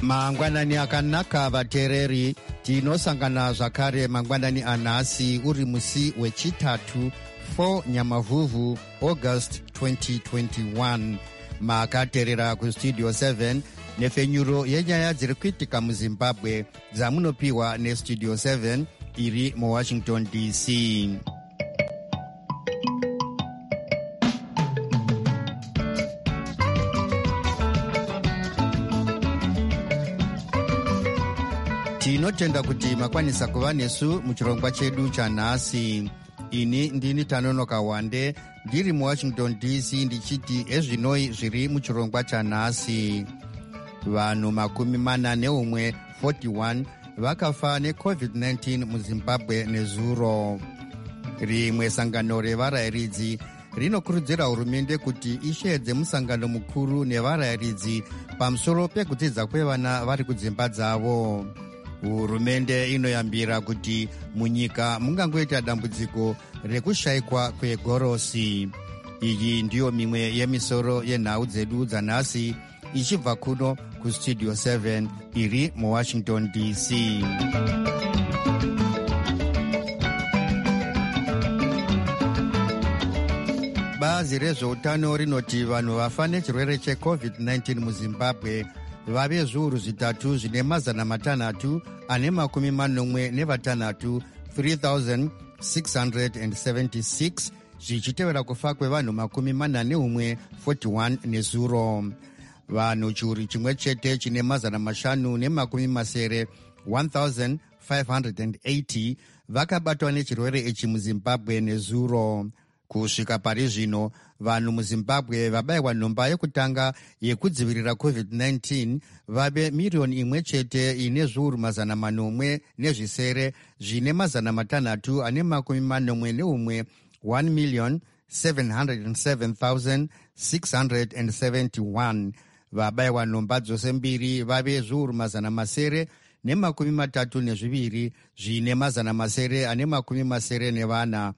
mangwanani akanaka vateereri, tinosangana zvakare mangwanani anhasi uri musi wechitatu 4 Nyamavhuvhu August 2021. makateerera kustudio 7 nefenyuro yenyaya dziri kuitika muzimbabwe dzamunopiwa nestudio 7 iri muwashington DC. tinotenda kuti makwanisa kuva nesu muchirongwa chedu chanhasi. ini ndini Tanonoka Wande ndiri muwashington DC ndichiti ezvinoi zviri muchirongwa chanhasi. vanhu 41 vakafa neCovid-19 muzimbabwe nezuro. rimwe sangano revarayiridzi rinokurudzira hurumende kuti isheedze musangano mukuru nevarayiridzi pamusoro pekudzidza kwevana vari kudzimba dzavo. hurumende inoyambira kuti munyika mungangoita dambudziko rekushayikwa kwegorosi. iyi ndiyo mimwe yemisoro yenhau dzedu dzanhasi ichibva kuno kustudio 7 iri muwashington DC. bazi rezveutano rinoti vanhu vafa nechirwere cheCovid-19 muzimbabwe vave zviuru zvitatu zvine mazana matanhatu ane makumi manomwe nevatanhatu 3676 zvichitevera kufa kwevanhu 41 nezuro. vanhu chiuru chimwe chete chine mazana mashanu nemakumi masere 1580 vakabatwa nechirwere ichi muzimbabwe nezuro. kusvika pari zvino vanhu muzimbabwe vabayiwa nhomba yekutanga yekudzivirira COVID-19 vave miriyoni imwe chete ine zviuru mazana manomwe nezvisere zvine mazana matanhatu ane makumi manomwe neumwe 1,707,671. vabayiwa nhomba dzose mbiri vave zviuru mazana masere nemakumi matatu nezviviri zvine mazana masere ane makumi masere nevana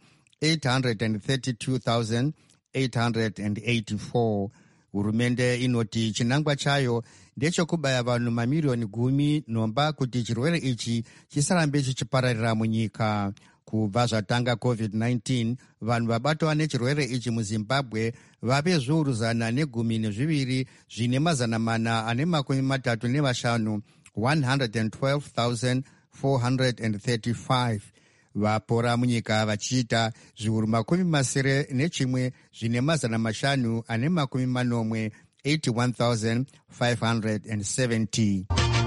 832,884. hurumende inoti chinangwa chayo ndechekubaya vanhu mamiriyoni 10 nhomba kuti chirwere ichi chisarambe chichipararira munyika. kubva zvatanga COVID-19 vanhu vabatwa nechirwere ichi muzimbabwe vave zviuru 112 zvine mazana mana ane makumi matatu nevashanu 112,435. vapora munyika vachiita zviuru 71 zvine mazana mashanu ane makumi manomwe 81,570.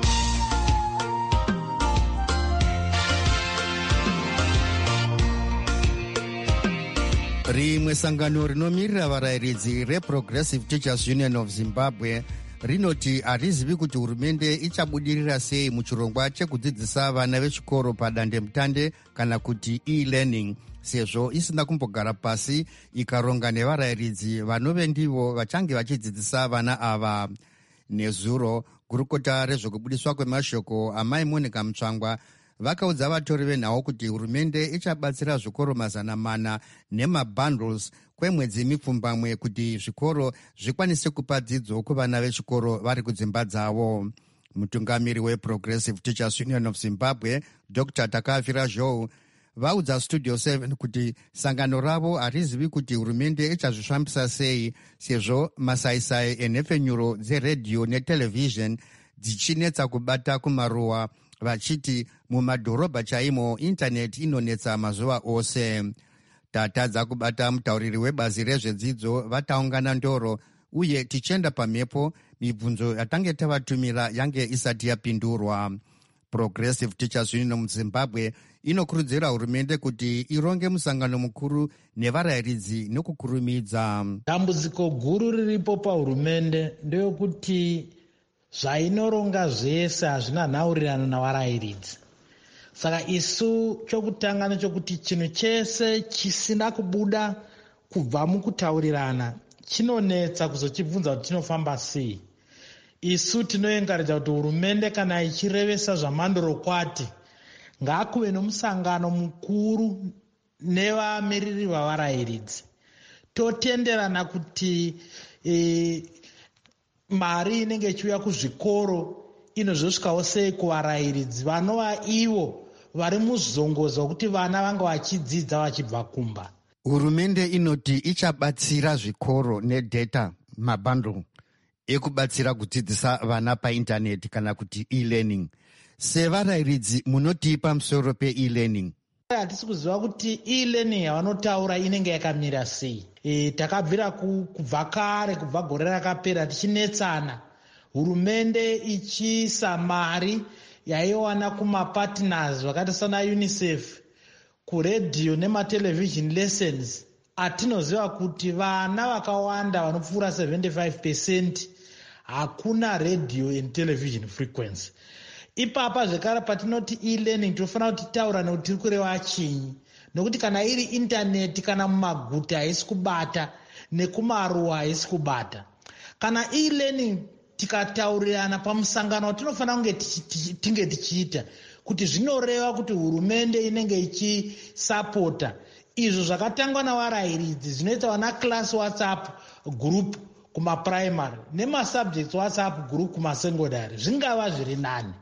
rimwe sangano rinomirira varayiridzi reProgressive Teachers Union of Zimbabwe rinoti harizivi kuti hurumende ichabudirira sei muchirongwa chekudzidzisa vana vechikoro padandemutande kana kuti e-learning, sezvo isina kumbogara pasi ikaronga nevarayiridzi vanove ndivo vachange vachidzidzisa vana ava. nezuro gurukota rezvekubudiswa kwemashoko amai Monica Mutsvangwa vakaudza vatori venhau kuti hurumende ichabatsira zvikoro 400 nemabundles kwemwedzi mipfumbamwe kuti zvikoro zvikwanise kupa dzidzo kuvana vechikoro vari kudzimba dzavo. mutungamiri weProgressive Teachers Union of Zimbabwe Dr. Takavira Zhou vaudza studio 7 kuti sangano ravo harizivi kuti hurumende ichazvifambisa sei sezvo masaisai enhepfenyuro dzeredhiyo netelevhizheni dzichinetsa kubata kumaruwa, vachiti mumadhorobha chaimo intaneti inonetsa mazuva ose. tatadza kubata mutauriri webazi rezvedzidzo vataungana ndoro uye tichenda pamhepo mibvunzo yatange tavatumira yange isati yapindurwa. Progressive Teachers Union muzimbabwe inokurudzira hurumende kuti ironge musangano mukuru nevarayiridzi nokukurumidza. dambudziko guru riripo pahurumende ndeyokuti zvainoronga zvese hazvina nhaurirano navarayiridzi. saka isu chokutanga nechokuti chinhu chese chisina kubuda kubva mukutaurirana chinonetsa kuzochibvunza kuti chinofamba sei. isu tinoengaridza kuti hurumende kana ichirevesa zvamandorokwati ngaakuve nomusangano mukuru nevamiriri vavarayiridzi totenderana kuti mari inenge ichiuya kuzvikoro inozosvikawo sei kuvarairidzi vanova ivo vari muzongozo wekuti vana vanga vachidzidza vachibva kumba? Hurumende inoti ichabatsira zvikoro nedata mabundle ekubatsira kudzidzisa vana paindaneti kana kuti e-learning. Sevarairidzi munoti pamusoro pe-e-learning? Hatisi kuziva kuti e-learning yavanotaura inenge yakamira sei. Takabvira kubva kare, kubva gore rakapera tichinetsana, hurumende ichiisa mari yaiwana kumapartners vakati sana UNICEF, kuredhiyo nematelevision lessons. Atinoziva kuti vana vakawanda vanopfuura 75% hakuna radio and television frequency. Ipapa zvekare patinoti e-learning tinofanira kuti taura nekuti tiri kureva chinyi, nokuti kana iri intaneti kana mumaguta haisi kubata nekumaruwa haisi kubata. Kana e-learning tikataurirana pamusangano watinofanira kunge tinge tichiita kuti zvinoreva kuti hurumende inenge ichisapota izvo zvakatangwa navarairidzi zvinoita vana class WhatsApp group kumaprimary nemasubjects WhatsApp group kumasekondari zvingava zviri nani.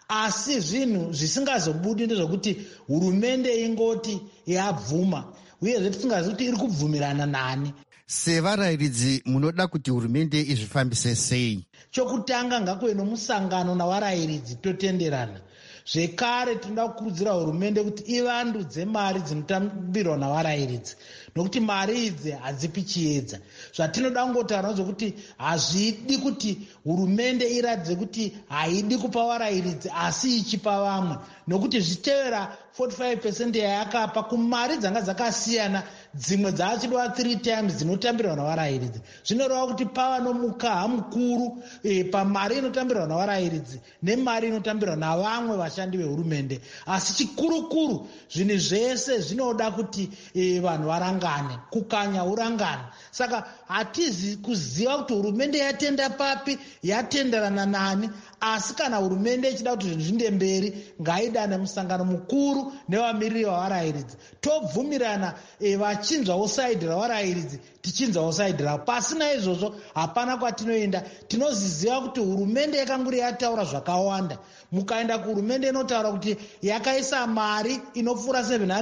Asi zvinhu zvisingazobudi ndezvokuti hurumende ingoti yabvuma uyezve tisingazivi kuti iri kubvumirana nani. Sevarairidzi munoda kuti hurumende izvifambise sei? Chokutanga ngakuve nomusangano navarairidzi totenderana. Zvekare tinoda kukurudzira hurumende kuti ivandudze mari dzinotambirwa navarairidzi, nokuti mari idzi hadzipi chiedza. Zvatinoda kungotaura zvokuti hazvidi kuti hurumende iradze kuti haidi kupa varairidzi asi ichipa vamwe, nokuti zvichitevera 45% yayakapa kumari dzanga dzakasiyana, dzimwe dzaachidwa 3 times dzinotambirwa navarairidzi. Zvinoreva kuti pava nomukaha mukuru pamari inotambirwa navarairidzi nemari inotambirwa navamwe vashandi vehurumende. Asi chikurukuru zvinhu zvese zvinoda kuti vanhu varangane, kukanya urangane. Saka hatizi kuziva kuti hurumende yatenda papi, yatenderana nani. Asi kana hurumende ichida kuti zvinhu zvinde mberi, ngaidane musangano mukuru nevamiriri vavarairidzi, tobvumirana vachinzwawo saidhi ravarairidzi tichinzwawo saidhi ravo. Pasina izvozvo hapana kwatinoenda. Tinoziziva kuti hurumende yakanguri yataura zvakawanda. Mukaenda kuhurumende inotaura kuti yakaisa mari inopfuura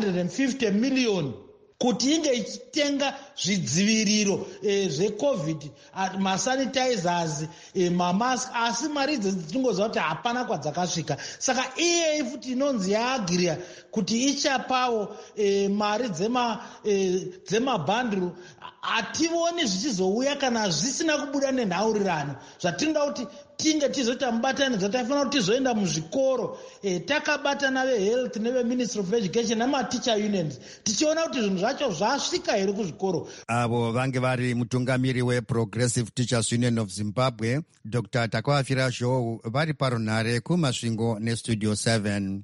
750 million kuti inge ichitenga zvidziviriro zvecovid, masanitizers, mamask, asi mari idzi tinongoziva kuti hapana kwadzakasvika. Saka iyei futi inonzi yaagirira kuti ichapawo mari dzemabhanduru, hativoni zvichizouya kana zvisina kubuda nenhaurirano. Zvatinoda kuti tinge tizoita mubatanidzo, taifanira kuti tizoenda muzvikoro takabatana vehealth neveministry of education nematicha unions tichiona kuti zvinhu zvacho zvasvika here kuzvikoro. Avo vange vari mutungamiri weProgressive Teachers Union of Zimbabwe, Dr. Takavafira Zhou, vari parunhare kumasvingo nestudio 7.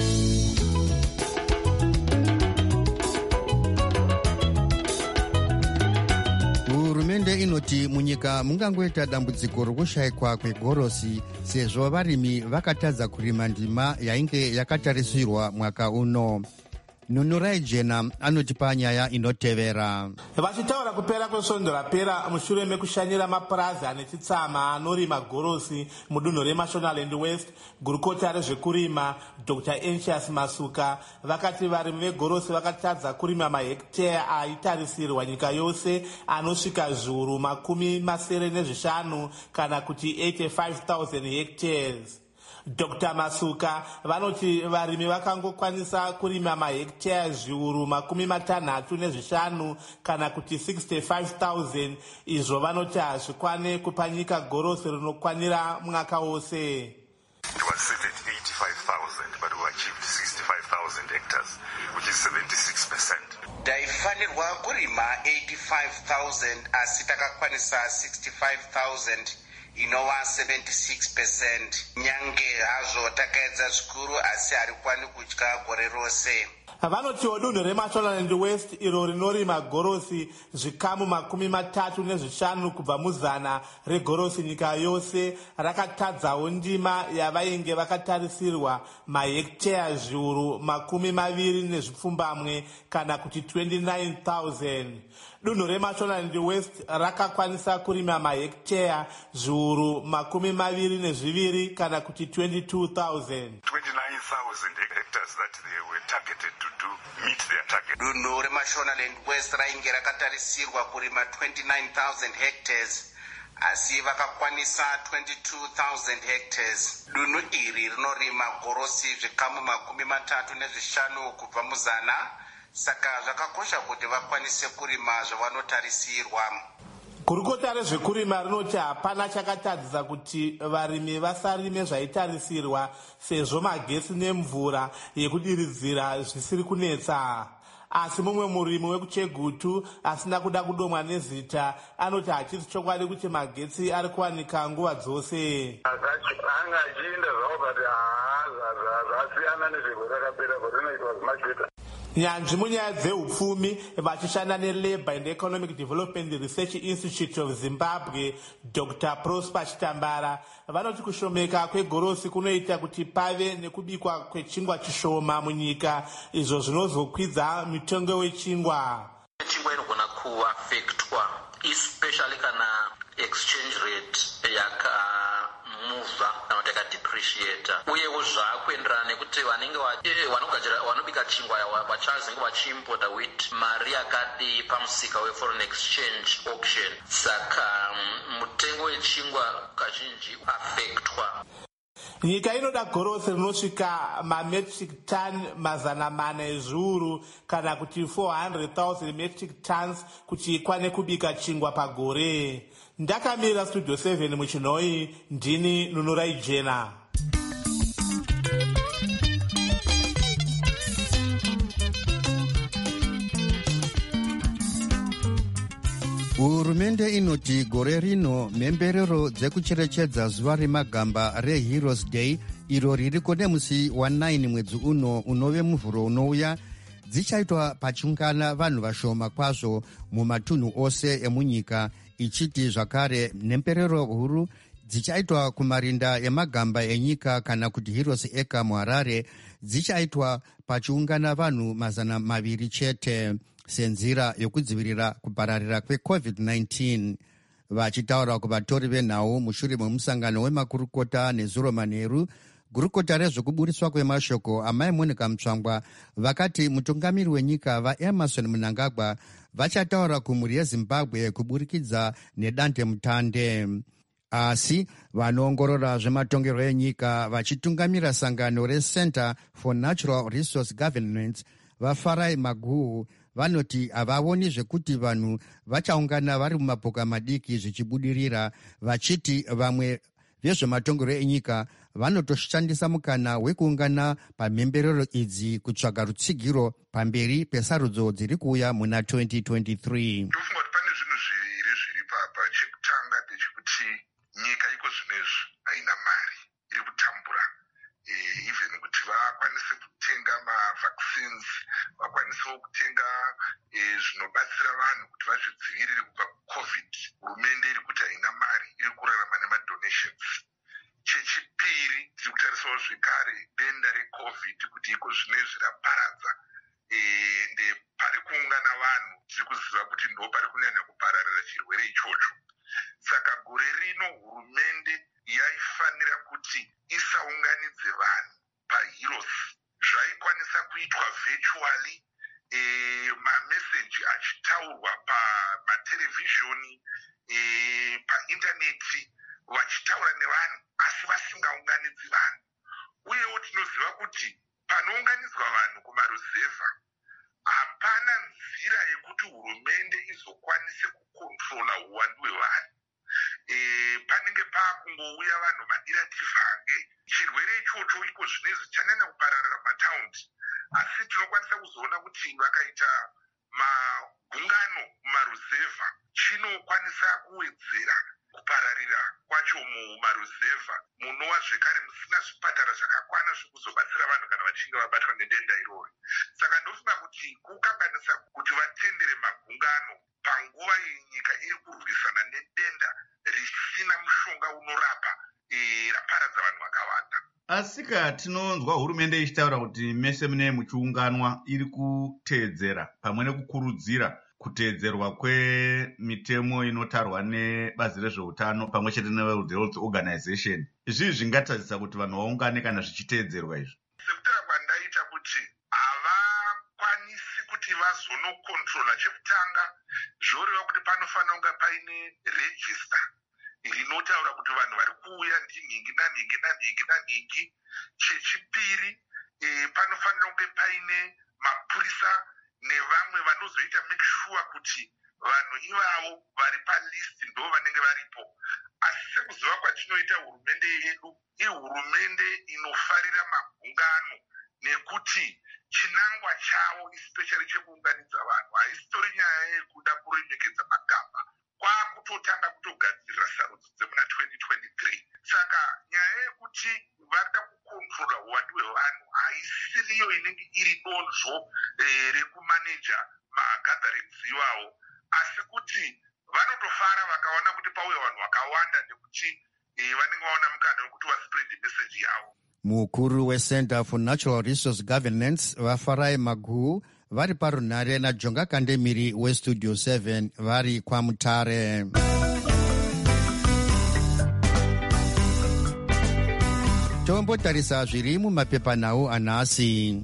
Hurumende inoti munyika mungangoita dambudziko rokushayikwa kwegorosi sezvo varimi vakatadza kurima ndima yainge yakatarisirwa mwaka uno. Nunurai Jena anotipa nyaya inotevera. Vachitaura kupera kwesvondo rapera mushure mekushanyira mapurazi ane chitsama anorima gorosi mudunhu reMashonaland West, gurukota rezvekurima Dr. Anxious Masuka vakati varimi vegorosi vakatadza kurima mahektare aitarisirwa nyika yose anosvika zviuru 75 kana kuti 85,000 hectares. Dr. Masuka vanoti varimi vakangokwanisa kurima mahekitare zviuru 65 kana kuti 65,000, izvo vanoti hazvikwane kupa nyika gorosi rinokwanira mwaka wose. It was set at 85,000 but we achieved 65,000 hectares, which is 76%. Taifanirwa kurima 85,000 asi takakwanisa 65,000, inova 76%. Nyange hazvo takaedza zvikuru asi harikwani kudya gore rose. Vanotiwo dunhu reMashonaland West iro rinorima gorosi zvikamu 35 kubva muzana regorosi nyika yose rakatadzawo ndima yavainge vakatarisirwa mahekteya zviuru 20 kana kuti 29,000. Dunhu reMashonaland West rakakwanisa kurima mahekteya zviuru 22 kana kuti 22,000. 29,000 hectares that they were targeted to do meet their target. Dunhu reMashonaland West rainge rakatarisirwa kurima 29,000 hectares asi vakakwanisa 22,000 hectares. Dunhu iri rinorima gorosi zvikamu 35 kubva muzana, saka zvakakosha kuti vakwanise kurima zvavanotarisirwa. Gurukota rezvekurima rinoti hapana chakatadzisa kuti varimi vasarime zvaitarisirwa sezvo magesi nemvura yekudiridzira zvisiri kunetsa. Asi mumwe murimi wekuChegutu asina kuda kudomwa nezita anoti hachisi chokwadi kuti magetsi ari kuwanika nguva dzose. Anga achiinda zvawo but zvasiyana nezvegore rakapera rinoitwa zvimacheta. Nyanzvi munyaya dzeupfumi vachishanda neLabour and Economic Development Research Institute of Zimbabwe, Dr. Prosper Chitambara, vanoti kushomeka kwegorosi kunoita kuti pave nekubikwa kwechingwa chishoma munyika, izvo zvinozokwidza mitengo wechingwa. Chingwa inogona kuaffectwa especially kana exchange rate yakamuva kana kuti yakadepreciata, uyewo zvaakuenderana nekuti vanobika chingwa vachazenge vachiimpota with mari yakadi pamusika weforeign exchange auction, saka mutengo wechingwa kazhinji affectwa. Nyika inoda gorosi rinosvika mametric ton 400 ezviuru kana kuti 400,000 metric tons kuti ikwane kubika chingwa pagore. Ndakamira Studio 7 muChinoi, ndini Nunurai Jena. Hurumende inoti gore rino mhemberero dzekucherechedza zuva remagamba reHeroes Day iro ririko nemusi wa9 mwedzi uno unove muvhuro unouya dzichaitwa pachiungana vanhu vashoma kwazvo mumatunhu ose emunyika, ichiti zvakare mhemberero huru dzichaitwa kumarinda emagamba enyika kana kuti Heroes Eka muHarare dzichaitwa pachiungana vanhu 200 chete senzira yokudzivirira kupararira kweCovid-19. Vachitaura kuvatori venhau mushure memusangano wemakurukota nezuro manheru, gurukota rezvekuburiswa kwemashoko amai Monica Mutsvangwa vakati mutungamiri wenyika vaEmmerson Mnangagwa vachataura kumhuri yeZimbabwe kuburikidza nedandemutande. Asi vanoongorora zvematongerwo enyika vachitungamira sangano reCenter for Natural Resource Governance vaFarai Maguhu vanoti havaoni zvekuti vanhu vachaungana vari mumapoka madiki zvichibudirira, vachiti vamwe vezvematongerwo enyika vanotoshandisa mukana wekuungana pamhemberero idzi kutsvaga rutsigiro pamberi pesarudzo dziri kuuya muna 2023. Ndofunga kuti pane zvinhu zviri zviri papa. Chekutanga ndechekuti nyika iko zvinezvi haina mari, iri kutambura even kuti vakwanise kutenga mavaccines, vakwanisewo kutenga zvinobatsira vanhu kuti vazvidzivirire kubva kuCovid. Hurumende iri kuti haina mari, iri kurarama nemadonations. Chechipiri, tiri kutarisawo zvekare denda reCovid kuti iko zvinezvi raparadza ende pari kuungana vanhu tiri kuziva kuti ndo pari kunyanya kupararira chirwere ichocho. Saka gore rino hurumende yaifanira kuti isaunganidze vanhu paHeroes. Zvaikwanisa kuitwa virtually, mameseji achitaurwa pamaterevhizhoni, paindaneti, vachitaura nevanhu asi vasingaunganidzi vanhu. Uyewo tinoziva kuti panounganidzwa vanhu kumaruzevha hapana nzira yekuti hurumende izokwanise kukontrola uwandu hwevanhu. Panenge paakungouya vanhu madirativhange. Chirwere ichocho iko zvinezvi chanyanya kupararira mumataundi, asi tinokwanisa kuzoona kuti vakaita magungano mumaruzevha chinokwanisa kuwedzera kupararira kwacho mumaruzevha munova zvekare musina zvipatara zvakakwana zvekuzobatsira vanhu kana vachinge vabatwa nedenda irori. Saka ndofunga kuti kukanganisa kuti vatendere magungano panguva iyi nyika iri kurwisana nedenda risina mushonga unorapa raparadza vanhu vakawanda. Asika tinonzwa hurumende ichitaura kuti mese mune muchiunganwa iri kuteedzera pamwe nekukurudzira kuteedzerwa kwemitemo inotarwa nebazi rezveutano pamwe chete neWorld Health Organization. Izvi zvingatadzisa kuti vanhu vaungane kana zvichiteedzerwa izvi. Sekutaura kwandaita kuti havakwanisi kuti vazonokontrola. Chekutanga zvoreva kuti panofanira kunge paine rejista rinotaura kuti vanhu vari kuuya ndinhingi nanhingi nanhingi nanhingi. Chechipiri panofanira kunge paine mapurisa nevamwe vanozoita make sure kuti vanhu ivavo vari palisti ndo vanenge varipo. Asi sekuziva kwatinoita hurumende yedu ihurumende inofarira magungano nekuti chinangwa chavo especially chekuunganidza vanhu haisitori nyaya yekuda kuremekedza magamba, kwakutotanga kutogadzirira sarudzo dzemuna 2023. Saka nyaya yekuti varida kukontrola uwandu hwevanhu haisiriyo inenge iri donzvo rekumaneja magatherings iwawo, asi kuti vanotofara vakaona kuti pauya vanhu vakawanda nekuti vanenge vaona mukana wekuti vaspread message yavo. Mukuru weCenter for Natural Resource Governance vaFarai Maguhu vari parunhare naJonga Kandemiri weStudio 7 vari kwaMutare. Tombotarisa zviri mumapepanhau anhasi.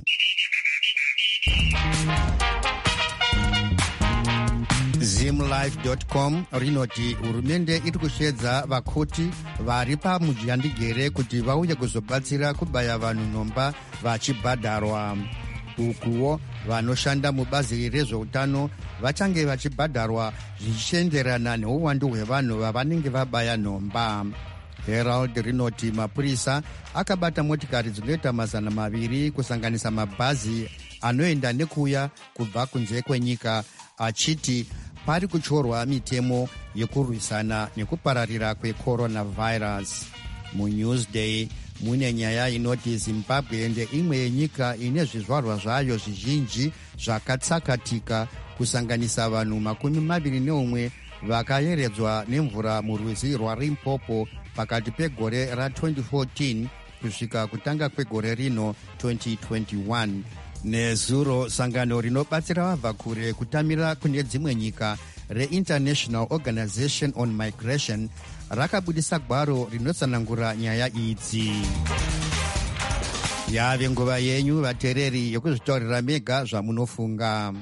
Zimlife.com rinoti hurumende iri kusvedza vakoti vari pamujandigere kuti vauye kuzobatsira kubaya vanhu nhomba vachibhadharwa. Ukuwo vanoshanda mubazi rezveutano vachange vachibhadharwa zvichienderana neuwandu hwevanhu vavanenge vabaya nhomba. Herald rinoti mapurisa akabata motikari dzinoita 200 kusanganisa mabhazi anoenda nekuuya kubva kunze kwenyika, achiti pari kuchorwa mitemo yekurwisana nekupararira kwecoronavirus. MuNewsday mune nyaya inoti Zimbabwe ndeimwe yenyika ine zvizvarwa zvayo zvizhinji zvakatsakatika kusanganisa vanhu 21 vakayeredzwa nemvura murwizi rwaLimpopo pakati pegore ra2014 kusvika kutanga kwegore rino 2021. Nezuro sangano rinobatsira vabva kure kutamira kune dzimwe nyika reInternational Organization on Migration rakabudisa gwaro rinotsanangura nyaya idzi. Yave nguva yenyu vateereri yokuzvitaurira mega zvamunofunga.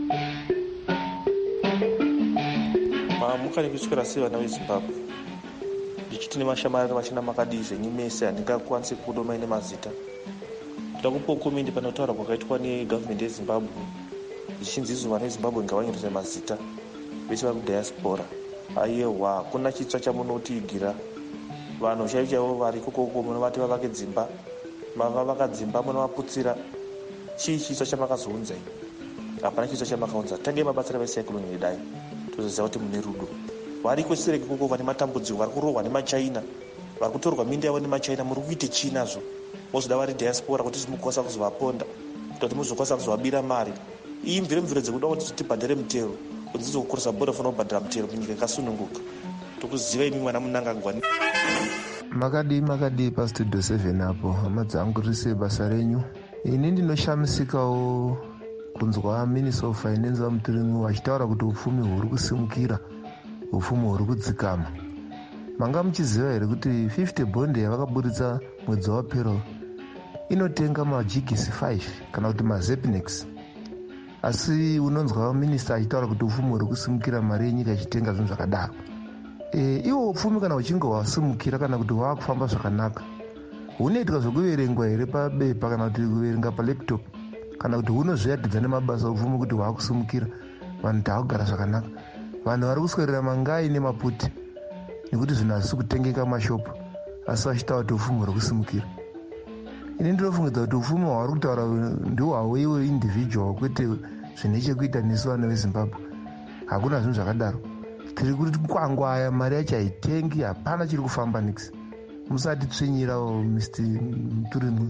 Mukari kuswera sei vana veZimbabwe? Ndichiti nemashamarari machina makadii zvenyu mese handingakwanisi kudoma nemazita. Ndoda kupa komende panotaura kwakaitwa negavhmendi yeZimbabwe zvichinzizo vana veZimbabwe ngavanyorese mazita vese vari kudiaspora. Aiyewa kuna chitsva chamunotigira vanhu chaivo vari kokoko munovati vavake dzimba, mavavaka dzimba munovaputsira. Chii chitsva chamakazounza? Hapana chitsva chamakaunza. Tange mabatsira vesaikiloni nedai tozoziva kuti mune rudo. Variko sireke koko vane matambudziko, vari kurohwa nemachaina, vari kutorwa mindi yavo nemachaina. Muri kuite chii nazvo? Mozoda vari diaspora kuti mukwanisa kuzovaponda, kuti muzokwanisa kuzovabira mari. Iyi mvire dzekuda kuti tibhadhare mutero, kuti dzizokukurisa bora fana kubhadhara mutero munyika yakasununguka. Tokuziva imi mwana munangagwani. Makadii paStudio 7 apo, hama dzangu rise basa renyu. Ini ndinoshamisikawo kunzwa Minister of Finance vaMutiringu vachitaura kuti upfumi huri kusimukira, upfumi huri kudzikama. Manga muchiziva here kuti 50 bond yavakaburitsa mwedzi wapera inotenga majigisi 5 kana kuti mazepnex. Asi unonzwa minista achitaura kuti upfumi huri kusimukira, mari yenyika ichitenga zvinhu zvakadaro. Iwo upfumi kana uchinge wasimukira kana kuti wakufamba zvakanaka, hunoitika zvokuverengwa here pabepa kana kuti kuverenga palaptop, kana kuti hunozviyadhidza nemabasa upfumi kuti hwakusimukira, vanhu taakugara zvakanaka. Vanhu vari kuswerera mangai nemaputi nekuti zvinhu hazvisi kutengeka mashopu, asi vachitaura kuti upfumi huri kusimukira. Ini ndinofungidza kuti upfumi hwavari kutaura ndihwavo iwe individual, kwete zvine chekuita nesu vana veZimbabwe. Hakuna zvinhu zvakadaro. tiri kuti kwangwaya, mari yacho haitengi, hapana chiri kufamba nix. Musatitsvinyirawo Mr. Muturimwe.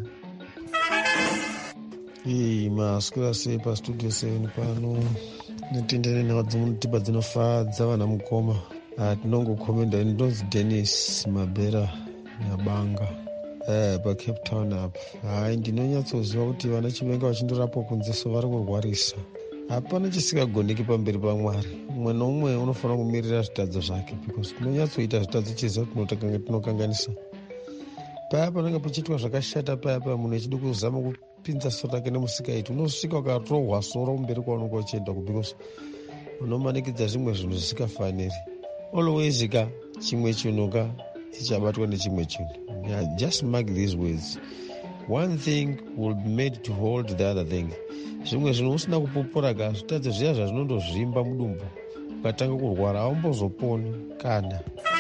Maswera sei pastudio 7 pano netendere nhawa dzemunotibva dzinofadza vana mukoma. Tinongokomenda ndonzi Dennis Mabera Nyabanga paCape Town apa. Ndinonyatsoziva kuti vana Chivenga vachindorapwa kunze so vari kurwarisa. Hapana chisingagoneki pamberi paMwari. Umwe noumwe unofanira kumirira zvitadzo zvake, because tinonyatsoita zvitadzo chiziva tinokanganisa. Paya panenge pachiitwa zvakashata, paya munhu echida kuzama kupinza soro rake nemusikaiti, unosvika ukarohwa soro kumberi kwaunenge uchienda, because unomanikidza zvimwe zvinhu zvisikafaniri. Always chimwe chinhu chichabatwa nechimwe chinhu. Just mark these words. One thing will be made to hold the other thing. Zvimwe zvinhu usina kupopora zvitadzo zviya zvazvinondozvimba mudumbu, ukatanga kurwara haumbozoponi kana.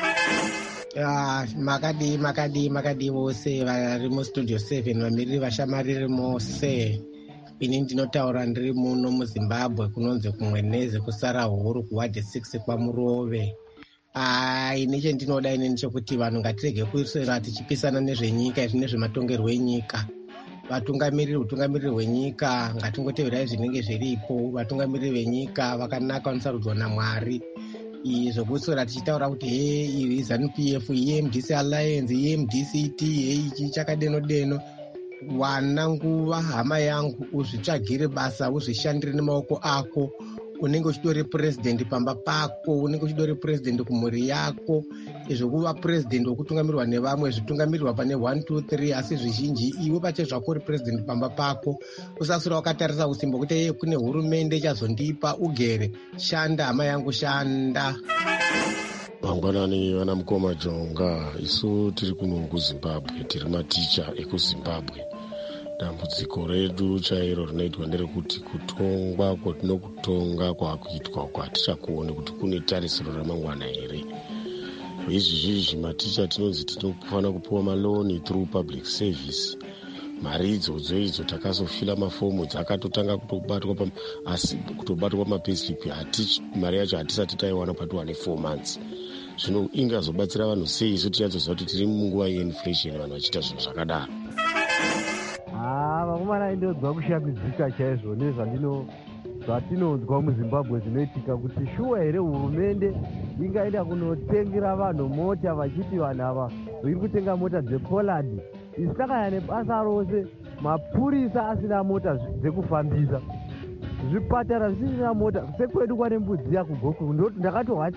Makadi vose vari mustudio 7 vamiriri vashamariri mose. Ini ndinotaura ndiri muno muZimbabwe kunonzi kumweneze kusara huru kuwadhi 6 kwamurove. Ini chendinoda ini nechekuti vanhu ngatirege kusera tichipisana nezvenyika izvi nezvematongerwo enyika. Utungamiriri hwenyika ngatingoteverai zvinenge zviripo. Vatungamiriri venyika vakanaka vanosarudzwa naMwari. Zvokuswera tichitaura kuti iyi ZANU-PF, iyi MDC Alliance, iyi MDCT, ichi chakadeno. Wana nguva, hama yangu, uzvitsvagire basa, uzvishandire nemaoko ako. Unenge uchitori president pamba pako, unenge uchitori president kumhuri yako. Zvokuva president wokutungamirwa nevamwe zvitungamirirwa pane 1 2 3, asi zvizhinji iwe pache zvako uri president pamba pako. Usasura wakatarisa usimbo kuti kune hurumende ichazondipa, ugere. Shanda hama yangu, shanda. Mangwanani vana mukoma Jonga, isu tiri kuno kuZimbabwe, tiri maticha ekuZimbabwe. Dambudziko redu chairo rinoitwa nderekuti kutongwa kwatinokutonga kwakuitwa kwatichakuone kuti kune tarisiro ramangwana here. Izvi maticha tinonzi tinofanira kupiwa maloni through public service. Mari idzodzo takazofila mafomu dzakatotanga kutobatwa pamaPayslip, mari yacho hatisati taiwana patuwane 4 months. Zvino ingazobatsira vanhu sei isu tichanzoziva kuti tiri munguva yeinflation vanhu vachiita zvinhu zvakadaro. Vakomana ndinonzwa kushambidzika chaizvo nezvatinonzwa muZimbabwe zvinoitika, kuti shuwa here hurumende ingaenda kunotengera vanhu mota vachiti vanhu ava iri kutenga mota dzePoland. Isakanya nebasa rose, mapurisa asina mota dzekufambisa, zvipatara zvisina mota. Sekwedu kwane mbudzi yako Goko, ndoti ndakatohwa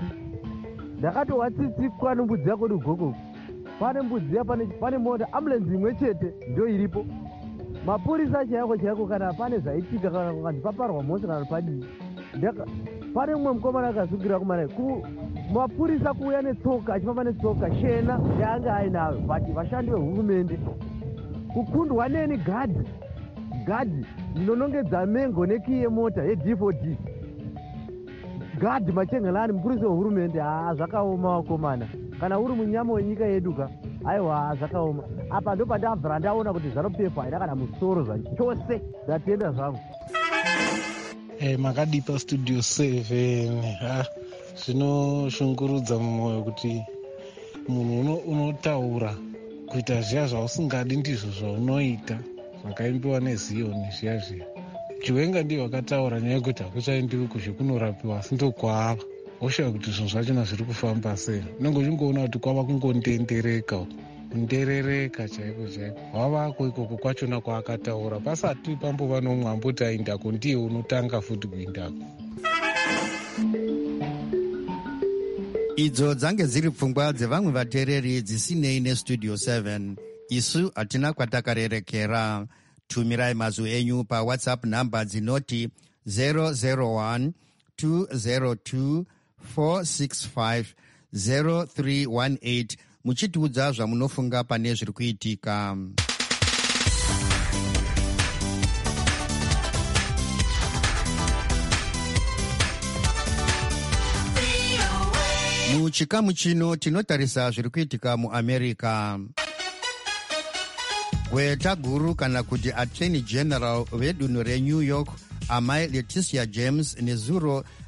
tsitsi kwane mbudzi yako Goko. Pane mbudzi ya pane mota ambulance imwe chete ndio iripo. Mapurisa chaiko kana pane zvaitika kana kunzi paparwa mose kana padii. Pane umwe mukomana akasukira kumana mapurisa kuuya netsoka, achifamba netsoka shena yaanga ainayo, but vashandi vehurumende kukundwa neni gadhi ndinonongedza mengo nekiye mota yeD4D. Gadhi Machengelani, mupurisa wehurumende, zvakaoma wakomana. Kana uri munyama wenyika yedu aiwa zvakaoma. Apa ndo pandabvira ndaona kuti ZANU-PF haina kana musoro zvachose. Ndatenda zvangu. Makadipa studio 7. Zvinoshungurudza mumwoyo kuti munhu unotaura kuita zviya zvausingadi ndizvo zvaunoita, zvakaimbiwa neZioni zviya. Chiwenga ndiye wakataura nyaya yekuti hakuchaendiwi kuzvekunorapiwa, asi ndokwava oshawa kuti zvinhu zvachona zviri kufamba sei. Unenge uchingoona kuti kwava kunderereka chaiko. Wavako ikoko kwachona kwaakataura, pasati pambova nomwambo kuti aindako ndiye unotanga futi kuindako. Idzo dzange dziri pfungwa dzevamwe vateereri dzisinei nestudio 7. Isu hatina kwatakarerekera. Tumirai mazwi enyu paWhatsApp namba dzinoti 001 202 465 0318 muchitiudza zvamunofunga pane zviri kuitika. Muchikamu chino tinotarisa zviri kuitika muAmerica. Gweta guru kana kuti Attorney General vedunhu reNew York, amai Leticia James, nezuro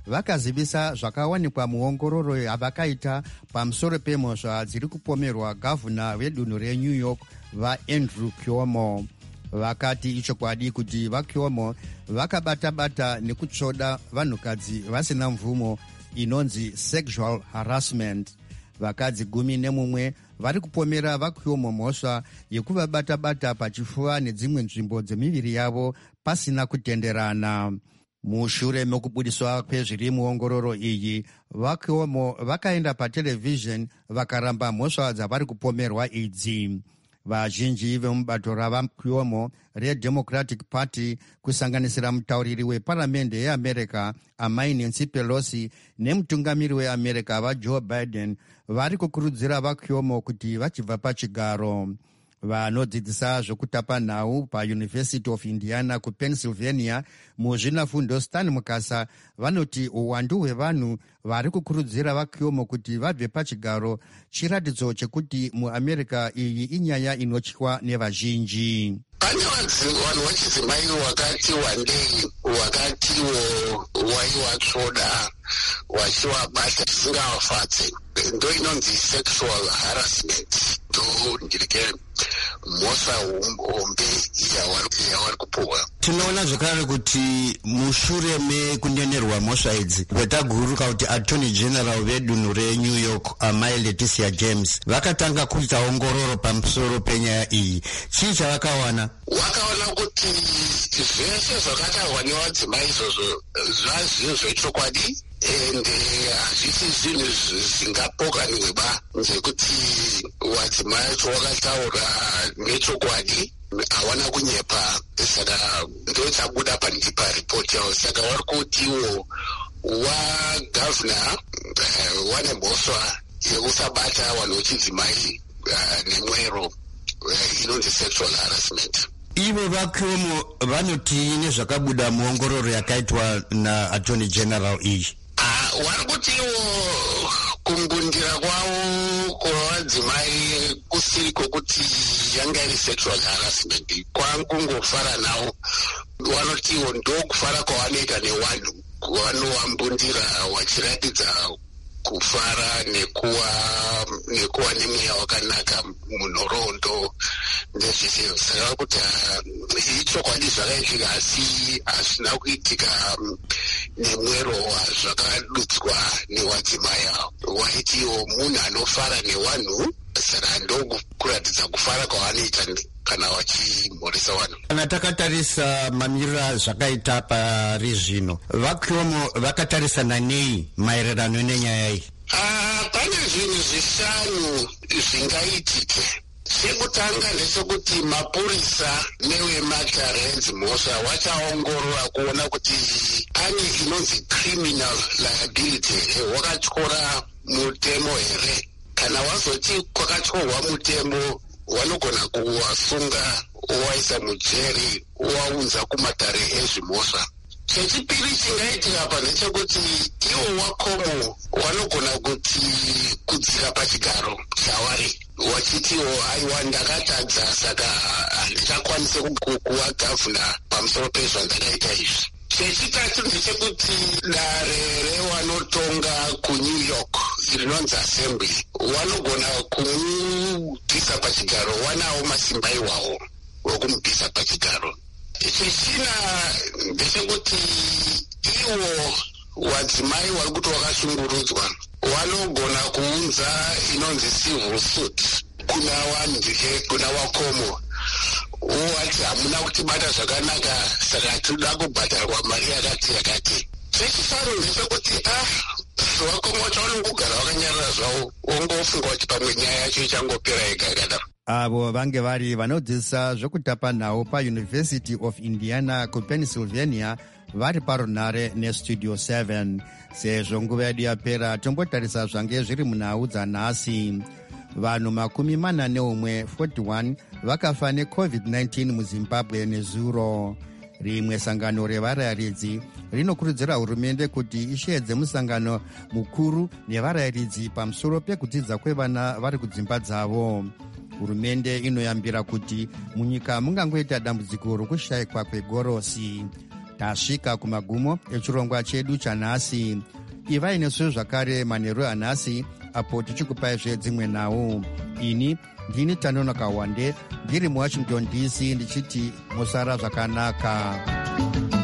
vakazivisa zvakawanikwa muongororo yavakaita pamusoro pemhosva dziri kupomerwa gavhuna vedunhu reNew York vaAndrew Cuomo. Vakati ichokwadi kuti vaCuomo vakabata-bata nekutsvoda vanhukadzi vasina mvumo inonzi sexual harassment. Vakadzi 11 vari kupomera vaCuomo mhosva yekuvabata-bata pachifuva nedzimwe nzvimbo dzemiviri yavo pasina kutenderana. Mushure mekubudiswa kwezviri muongororo iyi, vaCuomo vakaenda paterevhizheni vakaramba mhosva dzavari kupomerwa idzi. Vazhinji vemubato ravaCuomo reDemocratic Party, kusanganisira mutauriri weparamende yeAmerica amai Nancy Pelosi nemutungamiri weAmerica vaJoe Biden, vari kukurudzira vaCuomo kuti vachibva pachigaro. Vanodzidzisa zvokutapa nhau paUniversity of Indiana kuPennsylvania muzvinafundo Stan Mukasa vanoti uwandu hwevanhu vari kukurudzira vaCuomo kuti vabve pachigaro chiratidzo chekuti muAmerica iyi inyaya inotywa nevazhinji. Pane vanhu vachidzimai wakati wandei wakatiwo waivatsvoda vachivabata zvisingavafadze, ndo inonzi sexual harassment. Ndo ndirike mhosva hombe yavari kupuhwa. Tinoona zvakare kuti mushure mekunyenerwa mhosva idzi kwetaguruka kuti attorney general vedunhu reNew York amai Leticia James vakatanga kuita ongororo pamusoro penyaya iyi. Chii chavakawana? Wakaona kuti zvese zvakataurwa nevadzimai izvozvo zvazvinhu zvechokwadi, ende hazvisi zvinhu zvingapokanirwa nzekuti wadzimai acho wakataura nechokwadi, hawana kunyepa. Saka ndo chabuda paripoti yavo. Saka vari kutiwo wagavhuna wane mhosva yekusabata vanhu vechidzimai nemwero inonzi sexual harassment. Ivo vaCuomo vanoti nezvakabuda muongororo yakaitwa naattorney general iyi. Vari kutiwo kumbundira kwavo kwavadzimai kusiri kwokuti yanga iri sexual harassment, kwangungofara navo. Vanotiwo ndokufara kwavanoita nevanhu, vanovambundira vachiratidza kufara nekuva nemweya wakanaka munhoroondo ndezvese. Saka kuti ichokwadi zvakaitika, asi hazvina kuitika nemwero wazvakadudzwa newadzimai avo. Waitiwo munhu anofara nevanhu, saka ndokuratidza kufara kwavanoita kana vachimhoresa vanhu. Kana takatarisa mamiriro zvakaita pari zvino, vaCuomo vakatarisana nei maererano nenyaya iyi? Pane zvinhu 5 zvingaitike. Chekutanga ndechekuti mapurisa nevematarenzi mhosva vachaongorora kuona kuti pane inonzi criminal liability here, wakatyora mutemo here. Kana wazoti kwakatyorwa mutemo, vanogona kuwasunga owaisa mujeri, owaunza kumatare ezvimhosva. Chechipiri chingaitika apa ndechekuti ivo waCuomo vanogona kuti kudzika pachigaro chavari wachitiwo aiwa ndakatadza, saka handichakwanise kuva gavhuna pamusoro pezvandakaita izvi. Chechitatu ndechekuti dare revanotonga kuNew York rinonzi Assembly vanogona kumubvisa pachigaro, wanawo masimba iwawo wokumubvisa pachigaro. Chechina ndechekuti iwo wadzimai vari kuti vakashungurudzwa vanogona kuunza inonzi civil suit kuna vaCuomo, wati hamuna kutibata zvakanaka, saka tinoda kubhadharwa mari yakati. Chechitatu ndechekuti vaCuomo vacho vanongogara vakanyarara zvavo, wongofunga kuti pamwe nyaya yacho ichangopera yega yakadaro. Avo vange vari vanodzidzisa zvokutapa nhau paUniversity of Indiana kuPennsylvania vari parunhare neStudio 7. Sezvo nguva yedu yapera, tombotarisa zvange zviri munhau dzanhasi. Vanhu 41 vakafa neCovid-19 muZimbabwe nezuro. Rimwe sangano revarayiridzi rinokurudzira hurumende kuti isheedze musangano mukuru nevarayiridzi pamusoro pekudzidza kwevana vari kudzimba dzavo. Hurumende inoyambira kuti munyika mungangoita dambudziko rokushayikwa kwegorosi. tasvika kumagumo echirongwa chedu chanhasi. Ivai nesu zvakare manheru anhasi apo tichikupai dzimwe nhau. Ini ndini Tanonoka Wande ndiri muWashington DC ndichiti musara zvakanaka.